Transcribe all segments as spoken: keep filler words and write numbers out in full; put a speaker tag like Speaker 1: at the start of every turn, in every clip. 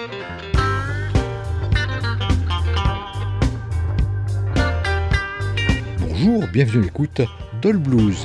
Speaker 1: Bonjour, bienvenue à l'écoute d'All Blues.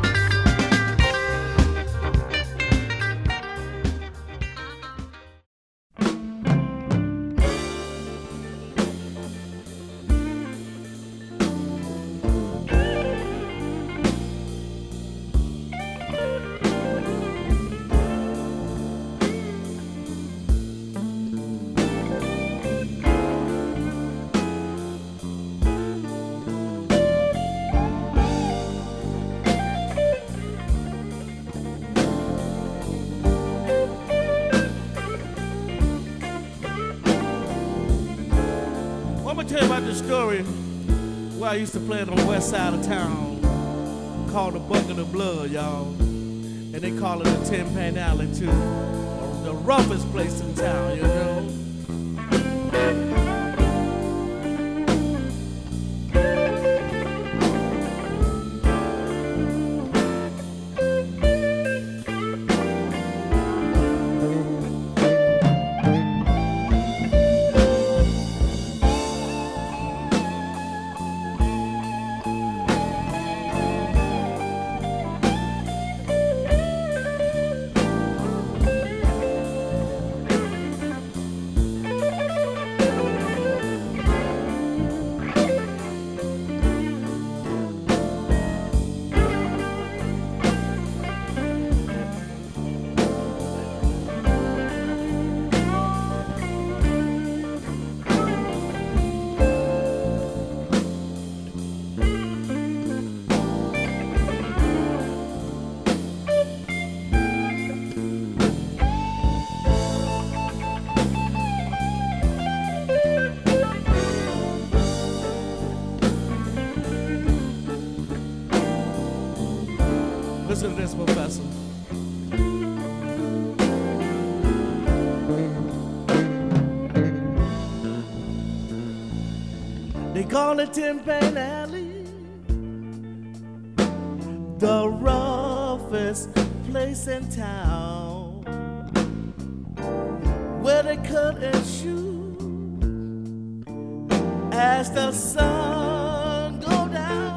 Speaker 2: I used to play it on the west side of town called the Bucket of Blood, y'all. And they call it the Tin Pan Alley, too. The roughest place in town, you know. Listen to this, Professor. They call it Tin Pan Alley, the roughest place in town, where they cut and shoot as the sun go down.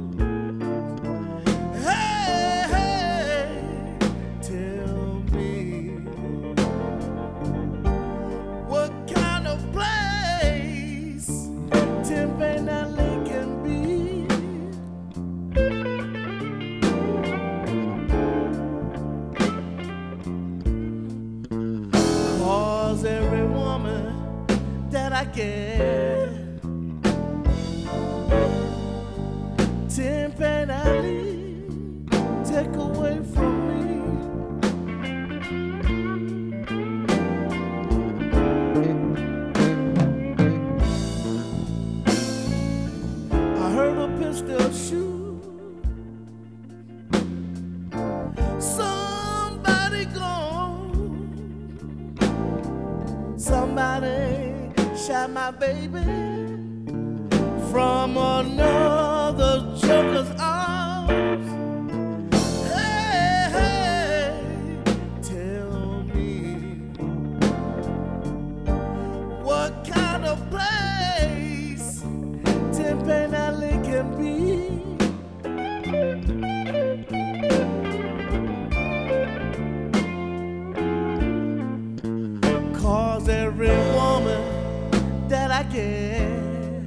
Speaker 2: I get Tin Pan Alley take away from me. I heard a pistol shoot, somebody gone, somebody shot my baby from another joker's arms. Hey, hey, tell me what kind of place Tin Pan Alley can be. Cause every woman that I get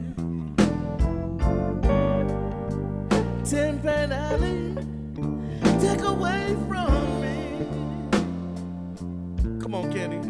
Speaker 2: Tin Pan Alley take away from me. Come on, Kenny.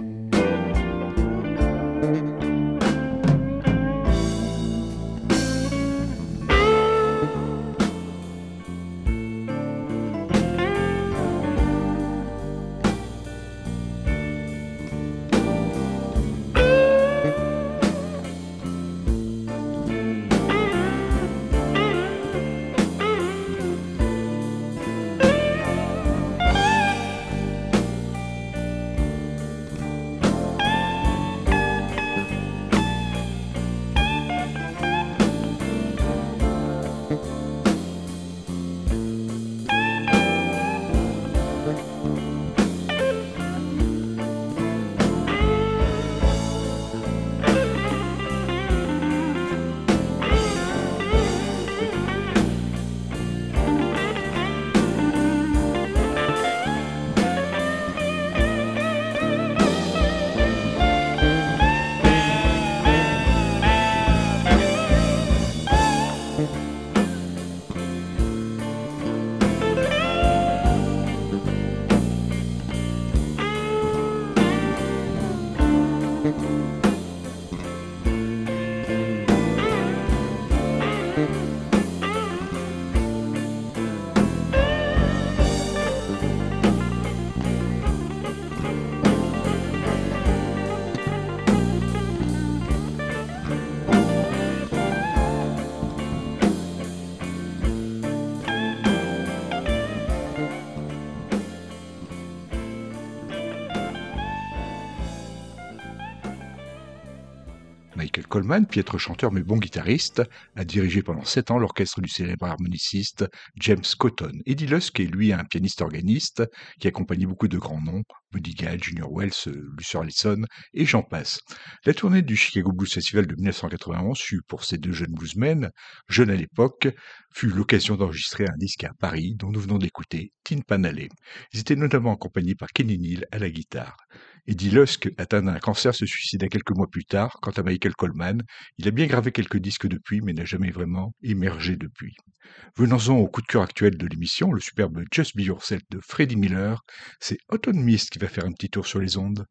Speaker 1: Michael Coleman, piètre chanteur mais bon guitariste, a dirigé pendant sept ans l'orchestre du célèbre harmoniciste James Cotton. Eddie Lusk est lui un pianiste organiste qui accompagnait beaucoup de grands noms, Buddy Guy, Junior Wells, Luther Allison et j'en passe. La tournée du Chicago Blues Festival de dix-neuf cent quatre-vingt-onze fut pour ces deux jeunes bluesmen, jeunes à l'époque, fut l'occasion d'enregistrer un disque à Paris dont nous venons d'écouter Tin Pan Alley. Ils étaient notamment accompagnés par Kenny Neal à la guitare. Eddie Lusk, atteint d'un cancer, se suicida quelques mois plus tard. Quant à Michael Coleman, il a bien gravé quelques disques depuis, mais n'a jamais vraiment émergé depuis. Venons-en au coup de cœur actuel de l'émission, le superbe Just Be Yourself de Freddie Miller. C'est Autumn Mist qui va faire un petit tour sur les ondes.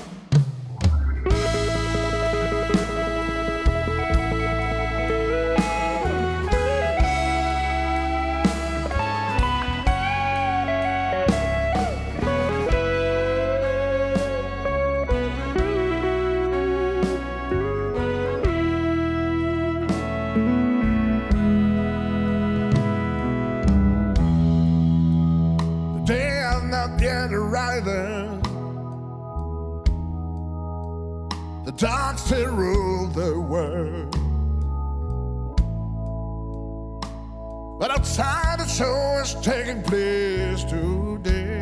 Speaker 3: The dark still rule the world, but outside the show is taking place today.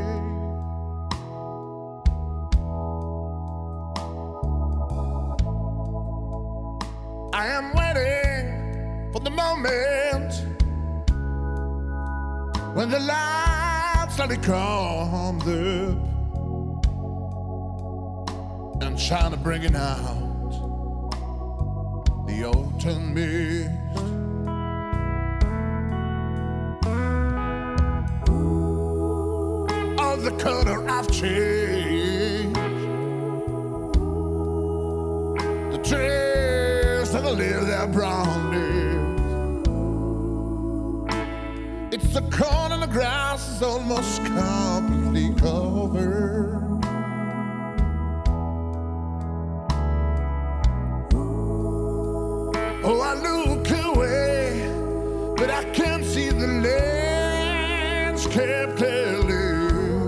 Speaker 3: I am waiting for the moment when the lights suddenly come up and shine to bringing out the autumn mist. All the color I've changed, the trees that live their brown days. It's the corn and the grass is almost completely covered. Oh, I look away, but I can't see the landscape clearly.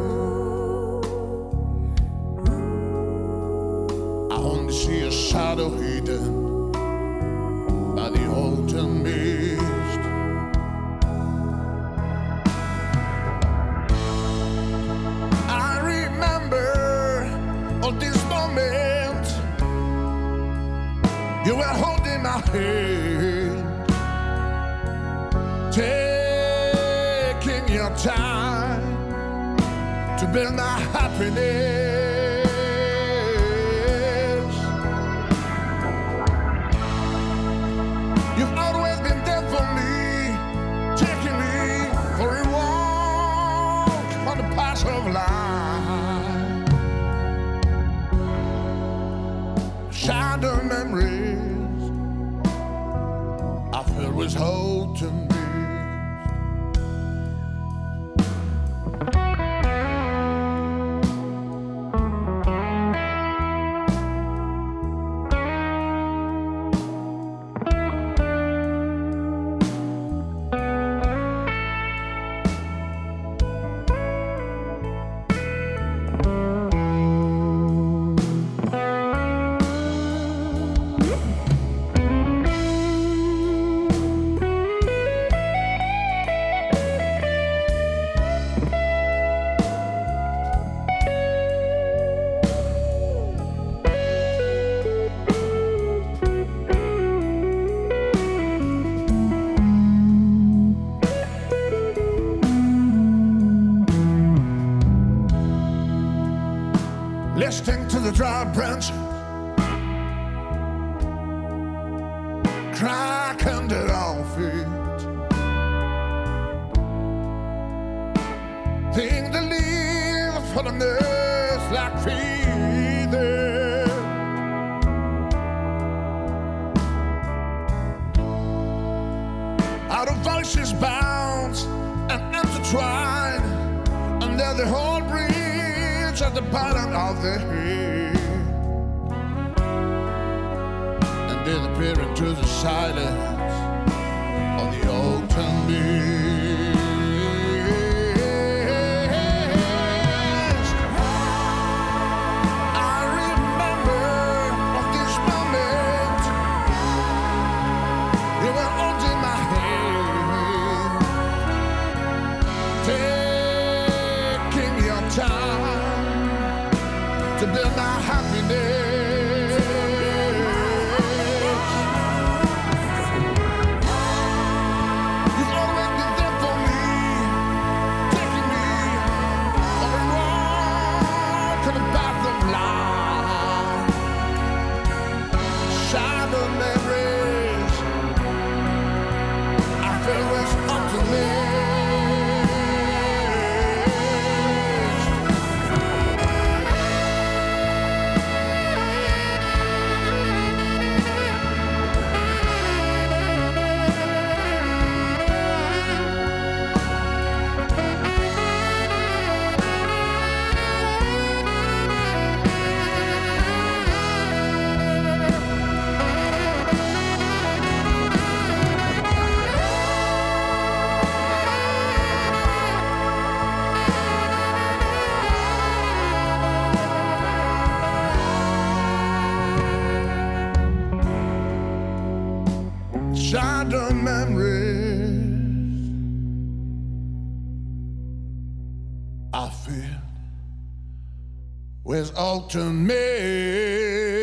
Speaker 3: I only see a shadow hidden by the autumn mist. I remember all these moments you were holding my hand, taking your time to build my happiness. You've always been there for me, taking me for a walk on the path of life. Shadow memories it was whole to me. Listening to the dry branches crack under our feet, think the leaves for the nurse like feeder. Out of voices bounce and intertwine under the whole breeze at the bottom of the hill, and then appear into the silence of the autumn mist. I remember of this moment stealing my happiness. He's always been there for me, taking me on the road to the bathroom line. Shadow memories I feel was up to me. Shadow memories I feel with ultimate.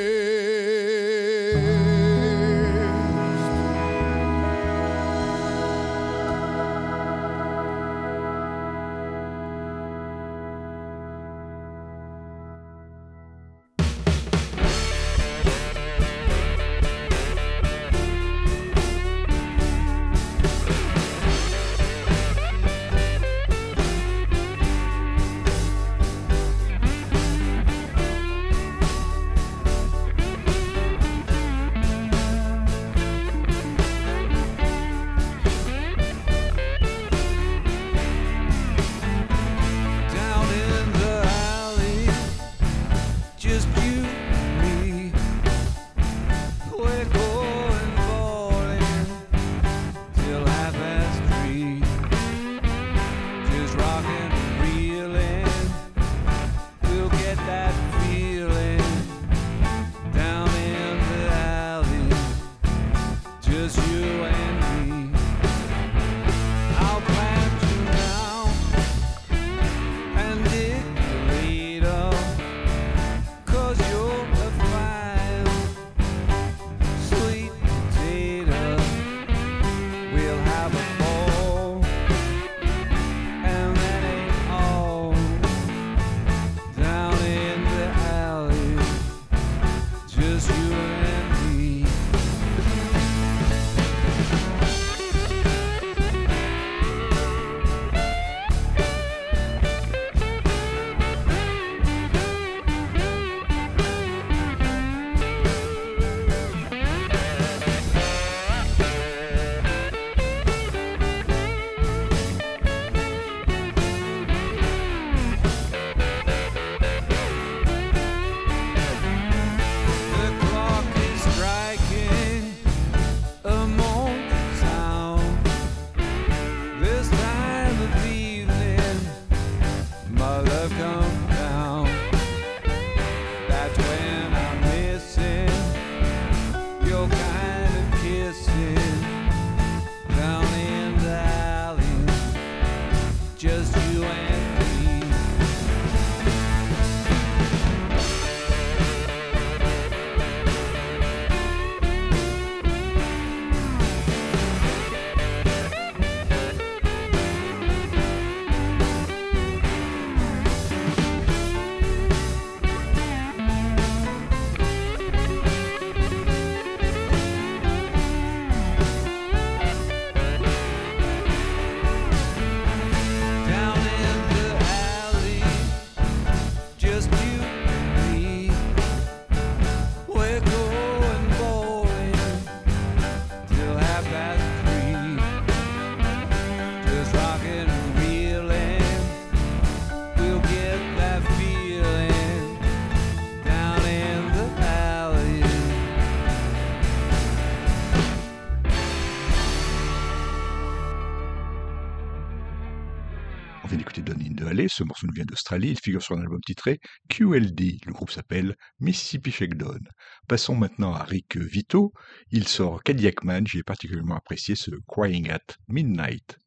Speaker 1: On vient d'écouter Down in the Alley, ce morceau nous vient d'Australie, il figure sur un album titré Q L D, le groupe s'appelle Mississippi Shakedown. Passons maintenant à Rick Vito, il sort Cadillac Man, j'ai particulièrement apprécié ce Crying at Midnight.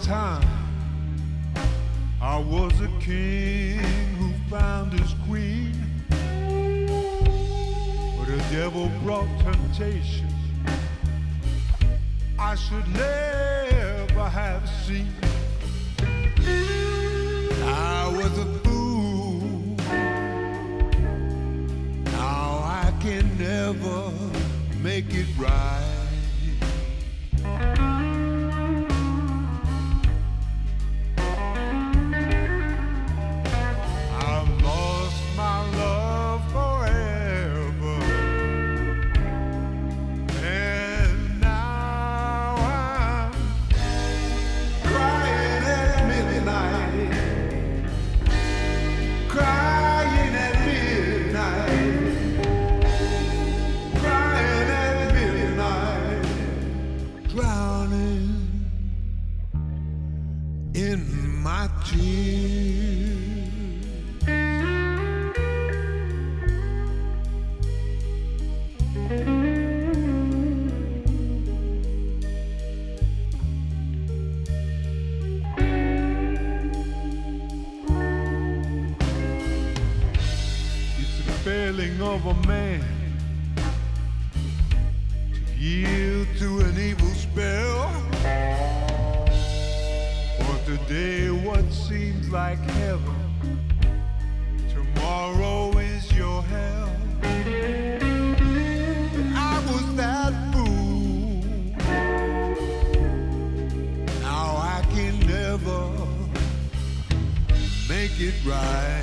Speaker 3: time I was a king who found his queen, but the devil brought temptation I should never have seen. I was a fool, now I can never make it right. Of a man to yield to an evil spell, for today what seems like heaven, tomorrow is your hell. But I was that fool, now I can never make it right.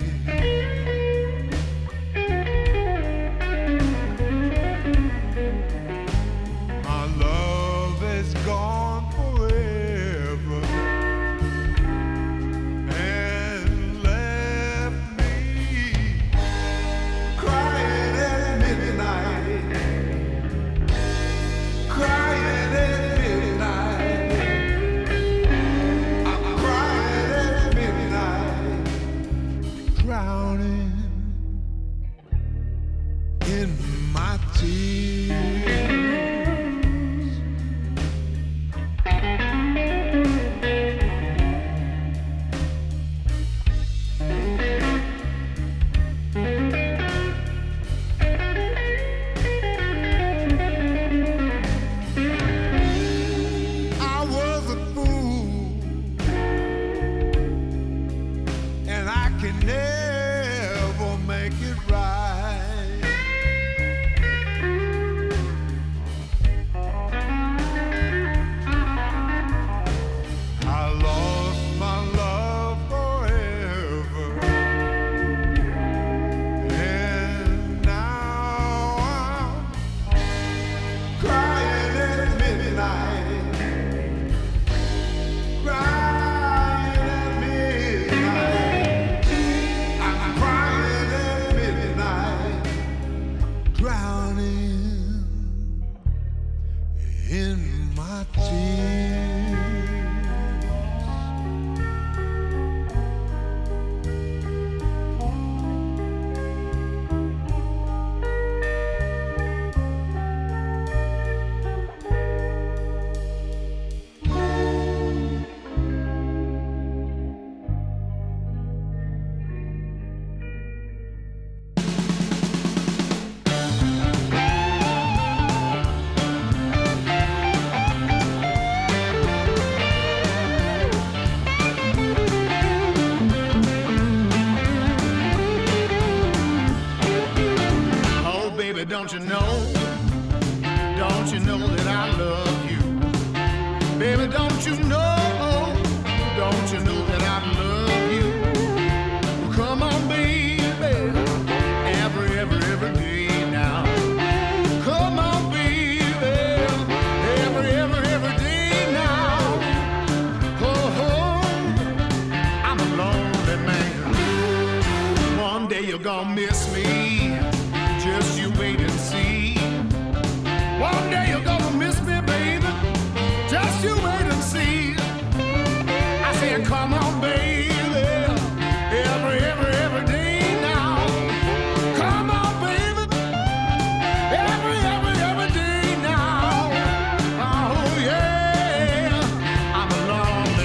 Speaker 4: Don't you know, don't you know that I love you? Baby, don't you know, don't you know that I love you? Well, come on, baby, every, every, every day now. Come on, baby, every, every, every day now. Oh, oh, I'm a lonely man. One day you're gonna miss me. Just you wait and see. One day you're gonna miss me, baby. Just you wait and see. I said, come on, baby. Every, every, every day now. Come on, baby. Every, every, every day now. Oh, yeah. I'm a lonely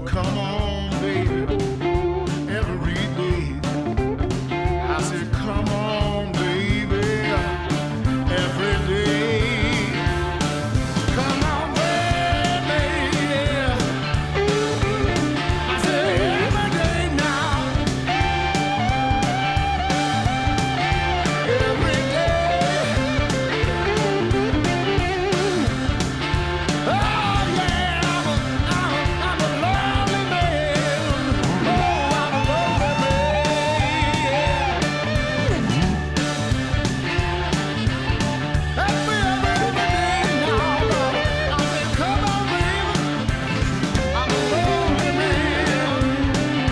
Speaker 4: said, come on, baby, every day. I said, come on, baby, every day. Come on, baby. I said, every day now. Every day. Oh, yeah, I'm a, I'm a, I'm a lonely man. Oh, I'm a lonely man. Every, every, every day now, Lord. I said, come on, baby. I'm a lonely man.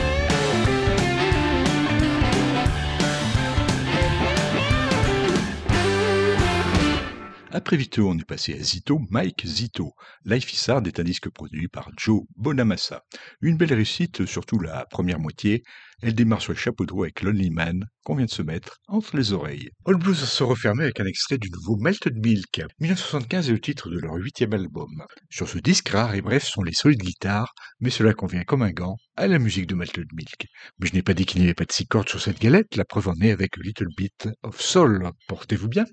Speaker 1: Après Vito, on est passé à Zito, Mike Zito. Life is Hard est un disque produit par Joe Bonamassa. Une belle réussite, surtout la première moitié. Elle démarre sur le chapeau de roue avec Lonely Man, qu'on vient de se mettre entre les oreilles. All Blues se refermait avec un extrait du nouveau Melted Milk. dix-neuf cent soixante-quinze est le titre de leur huitième album. Sur ce disque, rare et bref sont les solides guitares, mais cela convient comme un gant à la musique de Melted Milk. Mais je n'ai pas dit qu'il n'y avait pas de six cordes sur cette galette, la preuve en est avec A Little Bit of Soul. Portez-vous bien.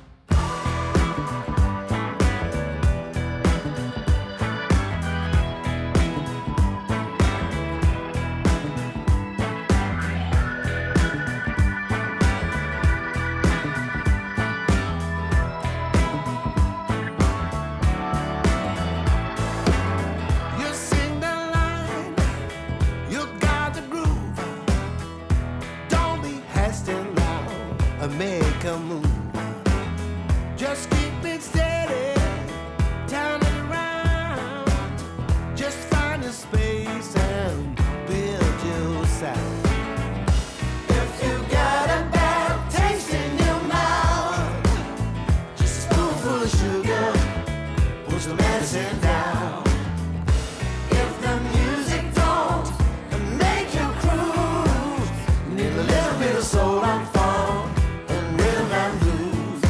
Speaker 3: You sing the line, you got the groove. Don't be hasty now, or make a move. Just keep it steady, turn it around. Just find a space and build your sound. If you got a bad taste in your mouth, just a spoonful of sugar, push the medicine down. If the music don't make you cruise, you need a little bit of soul and funk and rhythm and blues.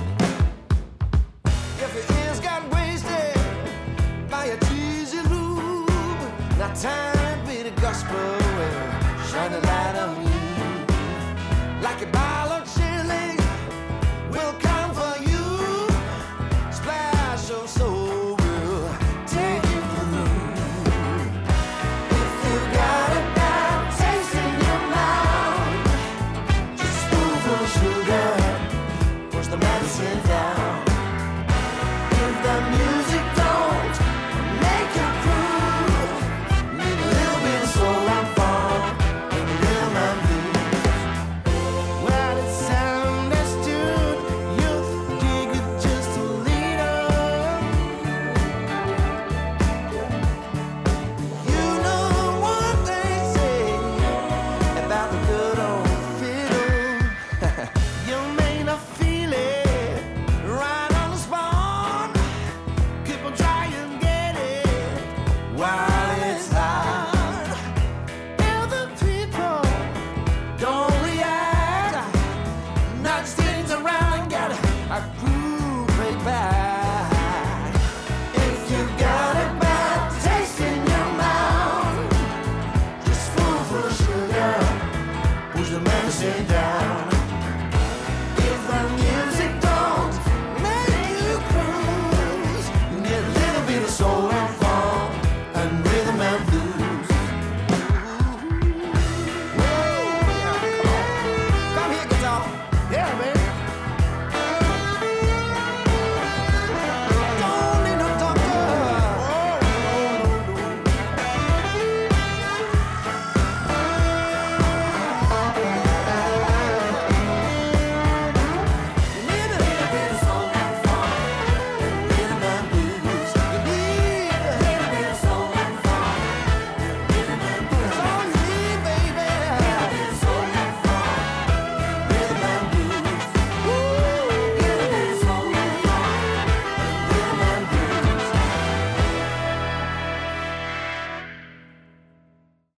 Speaker 3: If your ears got wasted by a cheesy lube, now time be the gospel and shine the light on you. Like a